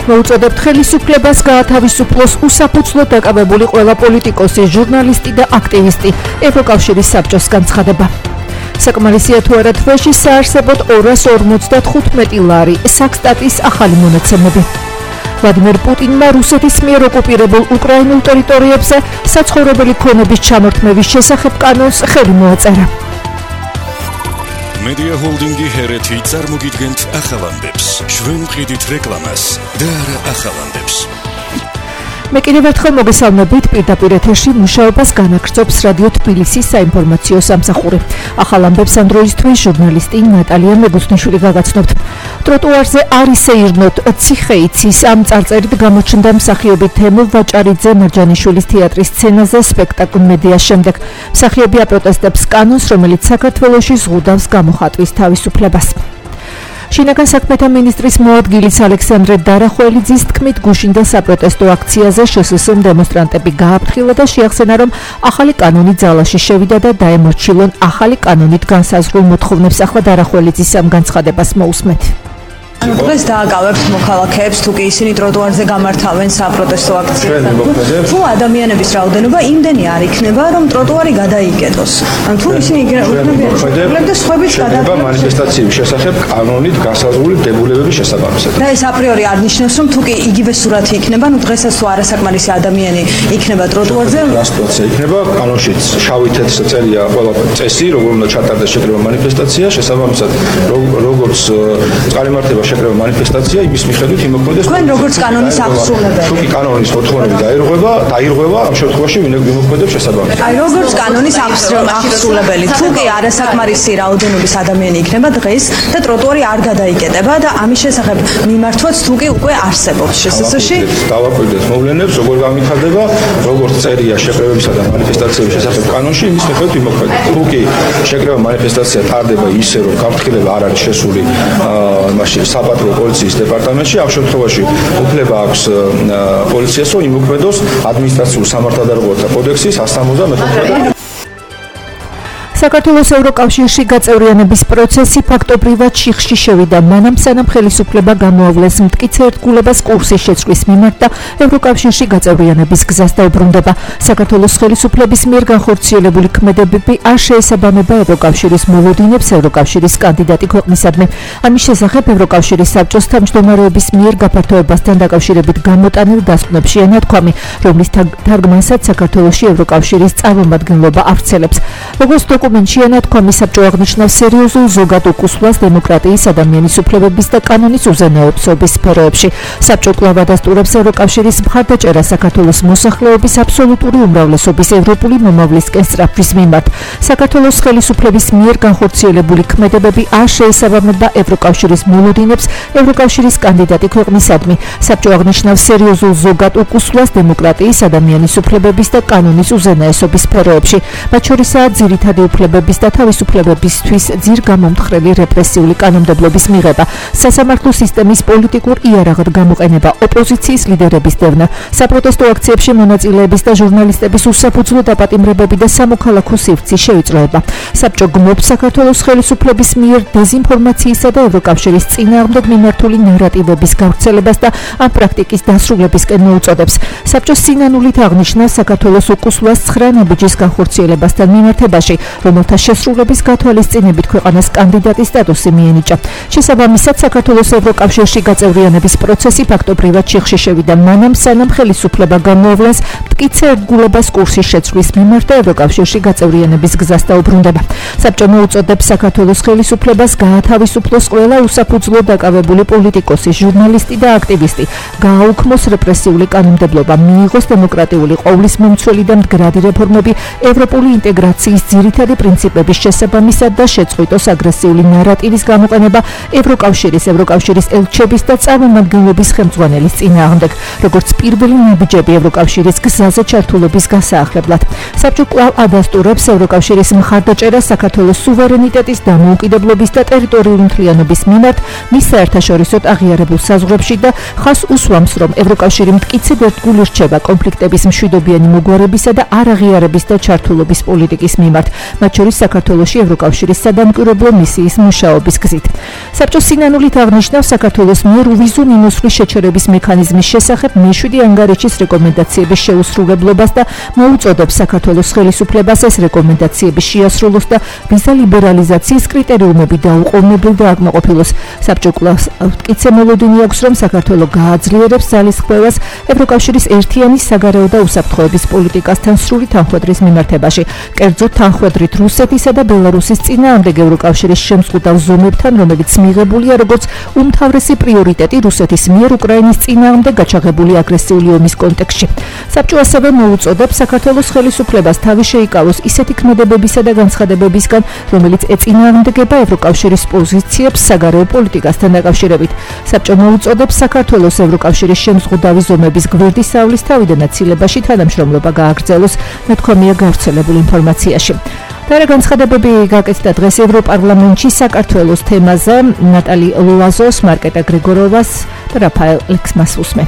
მოუწოდებთ ხელისუფლებას გაათავისუფლოს უსაფუძვლოდ დაკავებული ყველა პოლიტიკოსი, ჟურნალისტი და აქტივისტი. ევროკავშირის საბჭოს განცხადება. საკმარისია თუ არა თვეში საარსებოდ 255 ლარი. საქსტატის ახალი მონაცემები. ვლადიმერ პუტინმა რუსეთის მიერ ოკუპირებულ უკრაინულ ტერიტორიებზე საცხოვრებელი ქონების ჩამორთმევის შესახებ კანონს ხელი მოაწერა. Media Holdingi Hereti წარმოგიდგენთ ახალანდებს. ჩვენ ვყიდით რეკლამას და არა ახალანდებს. მე კიდევ ერთხელ მოგესალმებით, პირდაპირ ეთერში მუშაობას განაგრძობს რადიო თბილისის საინფორმაციო სამსახური. ახალ ამბებს ამ დროისთვის ჟურნალისტი ნატალია მეგუსნიშვილი გაგაცნობთ. ტროტუარზე არ ისეირნოთ ციხეიცის ამ წარწერით გამოჩნდა მსახიობი თემო ვაჭარიძე მარჯანიშვილის თეატრის სცენაზე სპექტაკლ მედიას შემდეგ. მსახიობი აპროტესტებს კანონს, რომელიც საქართველოში ზღუდავს გამოხატვის თავისუფლებას. შინაგან საქმეთა მინისტრის მოადგილის ალექსანდრე დარახველიძის თქმით, გუშინ და საპროტესტო აქციაზე შსს-მ დემონსტრანტები გააფრთხილა და შეახსენა, რომ ახალი კანონი ძალაში შევიდა და დაემორჩილონ ახალი კანონით განსაზღვრულ მოთხოვნებს. ახლა დარახველიძის ამ განცხადებას მოусმეთ. დღეს დააკავებთ მოქალაქეებს, თუ კი ისინი ტროტუარზე გამართავენ საპროტესტო აქციას. თუ ადამიანების რაოდენობა იმდენი არ იქნება, რომ ტროტუარი გადაიკეტოს. თუ ისინი იქნებიან და სხვაებით გადაიკეტოს მანიფესტაციების შესახებ კანონით განსაზღვრული დებულებების შესაბამისად. და ეს აპრიორი არ ნიშნავს, რომ თუ კი იგივე სურათი იქნება, ნუ დღესაც თუ არასაკმარისი ადამიანი იქნება ტროტუარზე, რა სიტუაცია იქნება, კანონშიც შავით წერია ყველა წესი, როგორ უნდა ჩატარდეს შეკრება მანიფესტაცია, შესაბამისად როგორც წყალმარტება შეკრება მანიფესტაცია, იმის მიხედვით იმოქმედებს. თქვენ როგორც კანონის აღსრულებელი. თუ კი კანონის მოთხოვნები დაირღვევა, ამ შემთხვევაში იმოქმედებს შესაბამისად. აი, როგორც კანონის აღსრულებელი, თუ კი არასაკმარისი რაოდენობის ადამიანი იქნება დღეს და ტროტუარი არ გადაიკეტება და ამის შესახებ მიმართვაც თუ კი უკვე არსებობს შსს-ში. დავაკვირდეთ მოვლენებს, როგორ გამიხარდება, როგორც წერია შეკრებებისა და მანიფესტაციების შესახებ კანონში, იმის მიხედვით იმოქმედებს. თუ კი შეკრება მანიფესტაცია ტარდება ისე, რომ გაფრთხილება არ არის შესული იმაში საპატრო პოლიციის დეპარტამენტში, ამ შემთხვევაში უფლება აქვს პოლიციას, რომ იმოქმედოს ადმინისტრაციულ სამართალდარღვევათა კოდექსის 174 საქართველოს ევროკავშირში გაწევრიანების პროცესი ფაქტობრივად შიხში შევიდა, მანამ სანამ ხელისუფლება გამოავლეს მტკიცე ერთგულებას კურსის შეცვლის მიმართ და ევროკავშირში გაწევრიანების გზას დაუბრუნდება. საქართველოს ხელისუფლების მიერ განხორციელებული ქმედებები არ შეესაბამება ევროკავშირის მოლოდინებს ევროკავშირის კანდიდატი ქვეყნისადმი. ამის შესახებ ევროკავშირის საბჭოს თავმჯდომარეობის მიერ გაფართოებასთან დაკავშირებით გამოტანილ დასკვნებში ნათქვამი, რომლის თარგმანსაც საქართველოში ევროკავშირის წარმომადგენლობა ავრცელებს. როგორც დოკუმენტში ნათქვამი საბჭო აღნიშნავს სერიოზულ ზოგად უკუსვლას დემოკრატიის, ადამიანის უფლებების და კანონის უზენაესობის სფეროებში. საბჭო კვლავ ადასტურებს ევროკავშირის მხარდაჭერა საქართველოს მოსახლეობის აბსოლუტური უმრავლესობის ევროპული მომავლისკენ სწრაფვის მიმართ. საქართველოს ხელისუფლების მიერ განხორციელებული ქმედებები არ შეესაბამება ევროკავშირის მოლოდინებს ევროკავშირის კანდიდატი ქვეყნისადმი. საბჭო აღნიშნავს სერიოზულ ზოგად უკუსვლას დემოკრატიის, ადამიანის უფლებების და კანონის უზენაესობის სფეროებში. მათ შორისაა ძირითადი უფლებების და თავისუფლებებისთვის ძირ გამომთხრელი რეპრესიული კანონმდებლობის მიღება, სასამართლო სისტემის პოლიტიკურ იარაღად გამოყენება, ოპოზიციის ლიდერების დევნა, საპროტესტო აქციებში მონაწილეების და ჟურნალისტების უსაფუძვლო დაპატიმრებები და სამოქალაქო სივრცის შევიწროება. საბჭო გმობს საქართველოს ხელისუფლების მიერ დეზინფორმაციისა და ევროკავშირის წინააღმდეგ მიმართული ნარატივების გავრცელებას და ამ პრაქტიკის დასრულებისკენ მოუწოდებს. საბჭოს სინანულით აღნიშნა საქართველოს უკუსვლას 9 ნაბიჯის განხორციელებასთან მიმართებაში, რომელთა შესრულების გათვალისწინებით ქვეყანას კანდიდატის სტატუსი მიენიჭა. შესაბამისად, საქართველოს ევროკავშირში გაწევრიანების პროცესი ფაქტობრივად შიხში შევიდა, მანამ სანამ ხელისუფლება გამოავლენს მტკიცე ერთგულებას კურსის შეცვლის მიმართ და ევროკავშირში გაწევრიანების გზას დაუბრუნდება. საბჭო მოუწოდებს საქართველოს ხელისუფლებას გაათავისუფლოს ყველა უსაფუძვლო დაკავებული პოლიტიკოსი, ჟურნალისტი და აქტივისტი, გააუქმოს რეპრესიული კანონმდებლობა, მიიღოს დემოკრატიული ყოვლისმომცველი და მდგრადი რეფორმები ევროპული ინტეგრაციის ძირითადი პრინციპების შესაბამისად და შეწყვიტოს აგრესიული ნარატივის გამოყენება ევროკავშირის ელჩების და წარმომადგენლობის ხელმძღვანელის წინააღმდეგ, როგორც პირველი ნაბიჯები ევროკავშირის გზაზე ჩართულობის გასაახლებლად. საბჭო კვლავ ადასტურებს ევროკავშირის მხარდაჭერას საქართველოს სუვერენიტეტის, დამოუკიდებლობის და ტერიტორიული მთლიანობის მიმართ მის საერთაშორისოდ აღიარებულ საზღვრებში და ხაზს უსვამს, რომ ევროკავშირი მტკიცედ ერთგული რჩება კონფლიქტების მშვიდობიანი მოგვარებისა და არაღიარების და ჩართულობის პოლიტიკის მიმართ. მათ შორის საქართველოში ევროკავშირის სადამკვირვებლო მისიის მუშაობის გზით. საბჭოს სინანულით აღნიშნავს საქართველოს მიერ ვიზო მინუსვლის შეჩერების მექანიზმის შესახებ მე-7 ანგარიშის რეკომენდაციების შეუსრულებლობას და მოუწოდებს საქართველოს ხელისუფლებას ეს რეკომენდაციები შეასრულოს და ვიზა ლიბერალიზაციის კრიტერიუმები დაუყოვნებლივ და აკმაყოფილოს. საბჭო კლავს მტკიცე მოლოდინი აქვს, რომ საქართველო გააძლიერებს ძალისხმევას ევროკავშირის ერთიანი საგარეო და უსაფრთხოების პოლიტიკასთან სრული თანხვედრის მიმართებაში. კერძოდ თანხვედრით რუსეთისა და ბელარუსის წინააღმდეგ ევროკავშირის შემზღუდავ ზომებთან, რომელიც მიღებულია როგორც უმთავრესი პრიორიტეტი რუსეთის მიერ უკრაინის წინააღმდეგ გაჩაღებული აგრესიული ომის კონტექსტში. საბჭო ასევე მოუწოდებს საქართველოს ხელისუფლებას თავი შეიკავოს ისეთი ქმედებებისა და განცხადებებისგან, რომელიც ეწინააღმდეგება ევროკავშირის პოზიციებს საგარეო პოლიტიკასთან დაკავშირებით. საბჭო მოუწოდებს საქართველოს ევროკავშირის შემზღუდავი ზომების გვერდის ავლის თავიდან აცილებაში თანამშრომლობა გააგრძელოს, ნათქვამია გავრცელებულ ინფორმაციაში. და რა განცხადებები გაკეთდა დღეს ევროპარლამენტში საქართველოს თემაზე ნატალი ლუაზოს, მარკეტა გრიგოროვას და რაფაელ ლექსმას უსმენთ.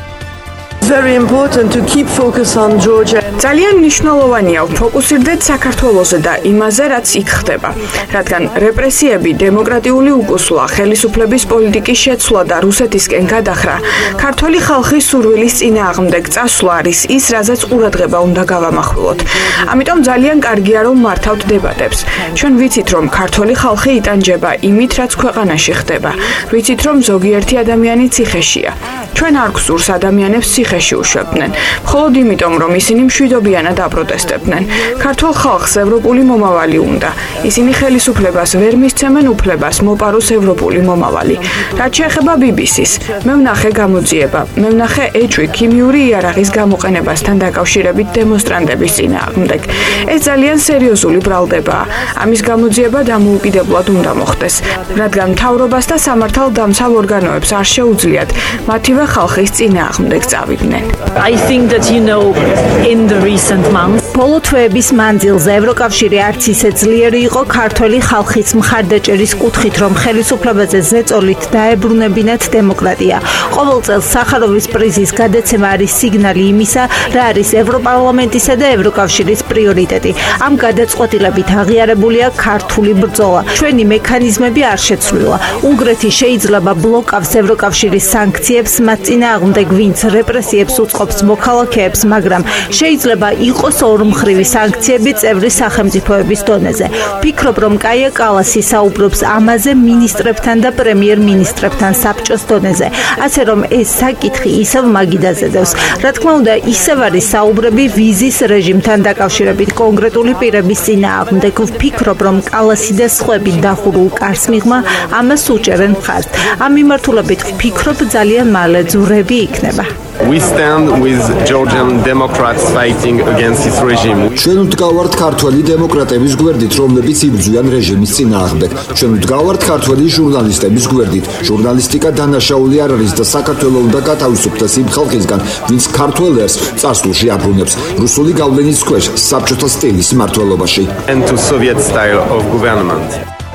Very important to keep focus on Georgia. ძალიან მნიშვნელოვანია ვფოკუსირდეთ საქართველოზე და იმაზე, რაც იქ ხდება, რადგან რეპრესიები, დემოკრატიული უკუსვლა, ხელისუფლების პოლიტიკის შეცვლა და რუსეთისკენ გადახრა, ქართული ხალხის სურვილის წინააღმდეგ წასვლა არის ის, რაზეც ყურადღება უნდა გავამახვილოთ. ამიტომ ძალიან კარგია, რომ მართავთ დებატებს. ჩვენ ვიცით, რომ ქართული ხალხი იტანჯება იმით, რაც ქვეყანაში ხდება. ვიცით, რომ ზოგიერთი ადამიანი ციხეშია. ჩვენ არ გვსურს ადამიანებს ციხეში უშვებდნენ. მხოლოდ იმიტომ, რომ ისინი მშვიდობიანად აპროტესტებდნენ. ქართულ ხალხს ევროპული მომავალი უნდა. ისინი ხელისუფლებას ვერ მისცემენ უფლებას მოპაროს ევროპული მომავალი. რაც შეეხება BBC-ს, მე ვნახე გამოძიება, მე ვნახე ეჭვი ქიმიური იარაღის გამოყენებასთან დაკავშირებით დემონსტრანტების წინააღმდეგ. ეს ძალიან სერიოზული ბრალდებაა. ამის გამოძიება დამოუკიდებლად უნდა მოხდეს, რადგან მთავრობას და სამართალდამცავ ორგანოებს არ შეუძლიათ მათივე ხალხის წინააღმდეგ წავიდნენ. I think that in the recent months ბოლო თვეების მანძილზე ევროკავშირი არც ისე ძლიერი იყო ქართველი ხალხის მხარდაჭერის კუთხით, რომ ხელისუფლებაზე ზეწოლით დაებრუნებინათ დემოკრატია. ყოველ წელს სახაროვის პრიზის გადაცემა არის სიგნალი იმისა, რა არის ევროპარლამენტისა და ევროკავშირის პრიორიტეტი. ამ გადაწყვეტილებით აღიარებულია ქართული ბრძოლა. ჩვენი მექანიზმები არ შეცვლილა. უნგრეთი შეიძლება ბლოკავს ევროკავშირის სანქციებს მათ წინააღმდეგ, ვინც რეპრესიებს უწყობს მოქალაქეებს, მაგრამ შეიძლება იყოს ორმხრივი სანქციები წევრი სახელმწიფოების დონეზე. ვფიქრობ, რომ კაია კალასი საუბრობს ამაზე მინისტრებთან და პრემიერ-მინისტრებთან საბჭოს დონეზე, ასე რომ ეს საკითხი ისევ მაგიდაზე დევს. რა თქმა უნდა, ისევ არის საუბრები ვიზის რეჟიმთან დაკავშირებით კონკრეტული პირების წინააღმდეგ. ვფიქრობ, რომ კალასი და სხვები დახურულ კარს მიღმა ამას უჭერენ მხარს. ამ მიმართულებით ვფიქრობ, ძალიან მალე ძურები იქნება. We stand with Georgian Democrats fighting against his regime. ჩვენ ვდგავართ ქართველი დემოკრატების გვერდით, რომლებიც იბრძვიან რეჟიმის წინააღმდეგ. ჩვენ ვდგავართ ქართველი ჟურნალისტების გვერდით. ჟურნალისტიკა დანაშაული არ არის და საქართველოს უნდა გათავისუფლდეს იმ ხალხისგან, ვინც ქართველ ერს წარსულში აბრუნებს რუსული გავლენის ქვეშ საბჭოთა სტილის მმართველობაში. And to Soviet style of government.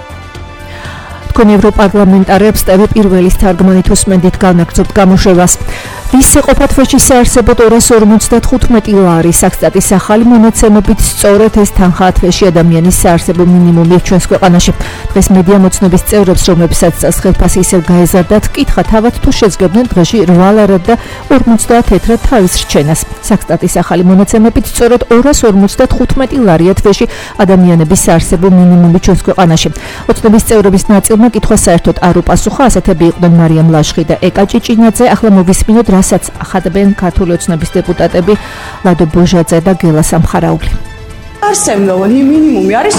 თქვენ ევროპარლამენტარებს ტევ პირველის თარგმანით უსმენდით განაგრძობთ გამოშვებას. ვის ყოფათ ვეჭი საარსებოდ 255 ლარი საქსტატის ახალი მონაცემებით სწორედ ეს თანხა თვეში ადამიანის საარსებო მინიმუმი ჩვენს ქვეყანაში. დღეს მედია მოცნობის წევრებს, რომლებსაც ხელფასი ისევ გაეზარდათ, კითხა თავად თუ შეძლებდნენ დღეში 8 ლარად და 50 თეთრად თავის რჩენას. საქსტატის ახალი მონაცემებით სწორედ 255 ლარია თვეში ადამიანების საარსებო მინიმუმი ჩვენს ქვეყანაში. ოცნების წევრების ნაწილმა კითხვა საერთოდ არ უპასუხა, ასეთები იყვნენ მარიამ ლაშხი და ეკა ჭიჭინაძე. ახლა მოვისმინოთ, რასაც ახადებენ ქართული ოცნების დეპუტატები ლადო ბოჟაძე და გელა სამხარაული. არსებობრივი მინიმუმი არის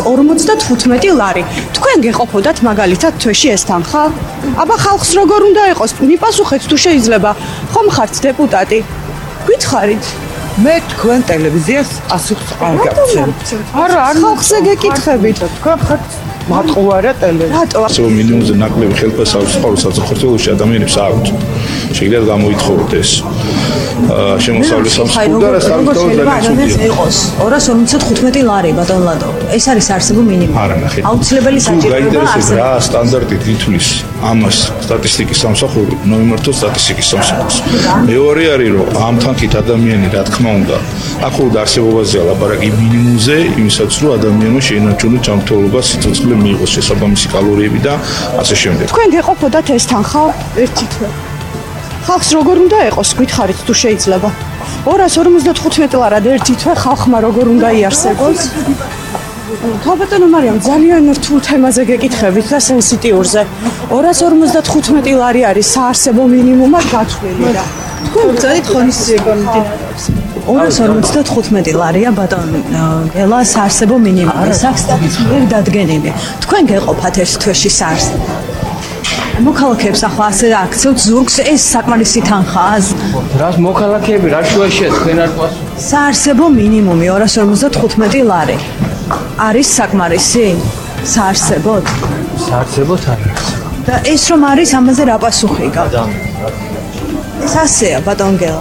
255 ლარი. თქვენ გეყოფოდათ მაგალითად თვეში ეს თანხა? აბა ხალხს როგორ უნდა იყოს? მიპასუხეთ თუ შეიძლება. ხომ ხართ დეპუტატი? გითხარით? მე თქვენ ტელევიზიას პასუხს არ გავცემ. არა, ხალხზე გეკითხებით. თქვენ ხართ მატყუარა ტელევიზია. რატო? ასეულ მინიმუმზე ნაკლები ხელფასავის წყარო საზღვარგარეთში ადამიანებს აქვთ. შეიძლება გამოითხოვოთ ეს. შემოსავლის სამსახური და რაღაც იყოს 255 ლარი ბატონ ლადო. ეს არის არსებო მინიმუმი. აუცილებელი საჭიროება არსებობს. რა სტანდარტით ითვლის ამას სტატისტიკის სამსახური ნოიმერტო სტატისტიკის სამსახურს. მეორე არის რომ ამ თანხით ადამიანი რა თქმა უნდა ახლო არსებობაზეა ლაპარაკი მინიმუმზე იმისაც რომ ადამიანმა შეინარჩუნოს ჯანმრთელობა სიცოცხლე მიიღოს შესაბამისი კალორიები და ასე შემდეგ. თქვენ გეყოფოდათ ეს თანხა ერთი თვე. ხალხს როგორ უნდა ეყოს გითხარით თუ შეიძლება 255 ლარად ერთი თვე ხალხმა როგორ უნდა იარსებოს? ქალბატონო მარიამ ძალიან რთულ თემაზე გეკითხებით და სენსიტიურზე 255 ლარი არის საარსებო მინიმუმად გათვლილი და თქვენ ბრძანით ღონისძიება გამომდინარეობს 255 ლარია ბატონ გელა საარსებო მინიმუმი საქსტატისტიკურ დადგენილი თქვენ გეყოფათ ეს თვეში საარსებო მოქალაქეებს ახლა ასე აქცევთ ზურგს ეს საკმარისი თანხაა რას მოქალაქეები რა შუაშია თქვენ არ გვას საარსებო მინიმუმი 255 ლარი არის საკმარისი საარსებოდ საარსებოდ არის და ეს რომ არის ამაზე რა პასუხი გაქვს ეს ასეა ბატონ გელა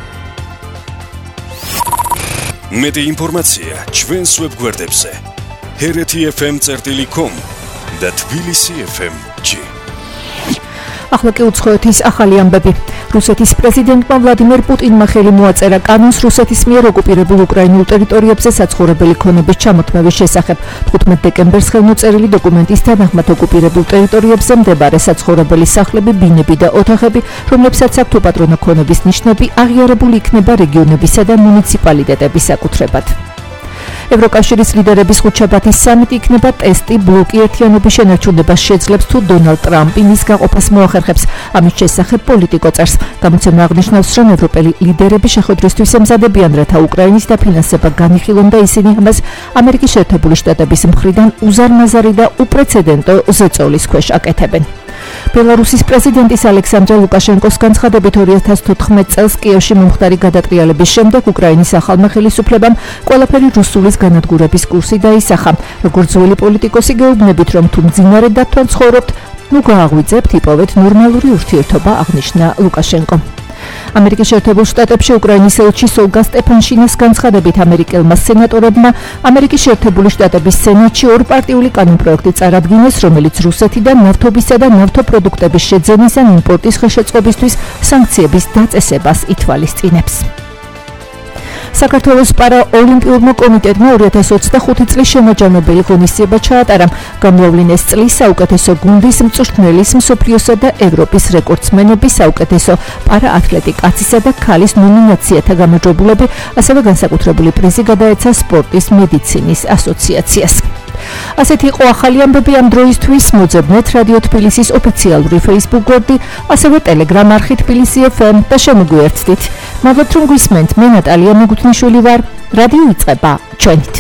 მეტი ინფორმაცია ჩვენს ვებგვერდებზე hrt.fm.com და tbilisi.fm.g ახლა კი უცხოეთის ახალი ამბები. რუსეთის პრეზიდენტმა ვლადიმერ პუტინმა ხელი მოაწერა კანონს რუსეთის მიერ ოკუპირებულ უკრაინულ ტერიტორიებზე საცხოვრებელი ქონების ჩამოთმევის შესახებ. 15 დეკემბერს ხელმოწერილი დოკუმენტის თანახმად ოკუპირებულ ტერიტორიებზე მდებარე საცხოვრებელი სახლები, ბინები და ოთახები, რომლებსაც აქვთ უპატრონო ქონების ნიშნები, აღიარებული იქნება რეგიონებისა და მუნიციპალიტეტების საკუთრებად. ევროკავშირის ლიდერების ხუთშაბათის სამიტი იქნება ტესტი ბლოკი ერთიანობის შენარჩუნებას შეძლებს თუ დონალდ ტრამპი მის გაყოფას მოახერხებს. ამის შესახებ პოლიტიკო წერს. გამოცემა აღნიშნავს, რომ ევროპელი ლიდერები შეხვედრისთვის ემზადებიან, რათა უკრაინის დაფინანსება განიხილონ და ისინი ამას ამერიკის შეერთებული შტატების მხრიდან უზარმაზარი და უპრეცედენტო ზეწოლის ქვეშ აკეთებენ. ბელარუსის პრეზიდენტის ალექსანდრე ლუკაშენკოს განცხადებით 2014 წელს კიევში მომხდარი გადატრიალების შემდეგ უკრაინის ახალმა ხელისუფლებამ ყველაფერი რუსულის განადგურების კურსი დაისახა. როგორც ძველი პოლიტიკოსი გეუბნებით, რომ თუ მძინარე დათვან ცხოვრობთ, ნუ გააღვიძებთ, იპოვეთ ნორმალური ურთიერთობა, აღნიშნა ლუკაშენკო. ამერიკის შეერთებულ შტატებში უკრაინის ელჩი სოლგა სტეფანშინას განცხადებით ამერიკელმა სენატორებმა ამერიკის შეერთებული შტატების სენატში ორპარტიული კანონპროექტი წარადგინეს, რომელიც რუსეთიდან ნავთობისა და ნავთობპროდუქტების შეძენის ან იმპორტის ხელშეწყობისთვის სანქციების დაწესებას ითვალისწინებს. საქართველოს პარაოლიმპიურმა კომიტეტმა 2025 წლის შემაჯამებელი ღონისძიება ჩაატარა. გამოავლინეს წლის საუკეთესო გუნდის, მწვრთნელის, მსოფლიოსა და ევროპის რეკორდსმენების, საუკეთესო პარაათლეტი კაცისა და ქალის ნომინაციათა გამარჯვებულები, ასევე განსაკუთრებული პრიზი გადაეცა სპორტის მედიცინის ასოციაციას. ასეთი იყო ახალი ამბები ამ დროისთვის. მოძებნეთ რადიო თბილისის ოფიციალური Facebook გვერდი, ასევე Telegram არხი თბილისი FM და შემოგვიერთდით. მადლობთ რომ გვისმენთ. მე ნატალია მიგუთნიშვილი ვარ. რადიო იწყება ჩვენით.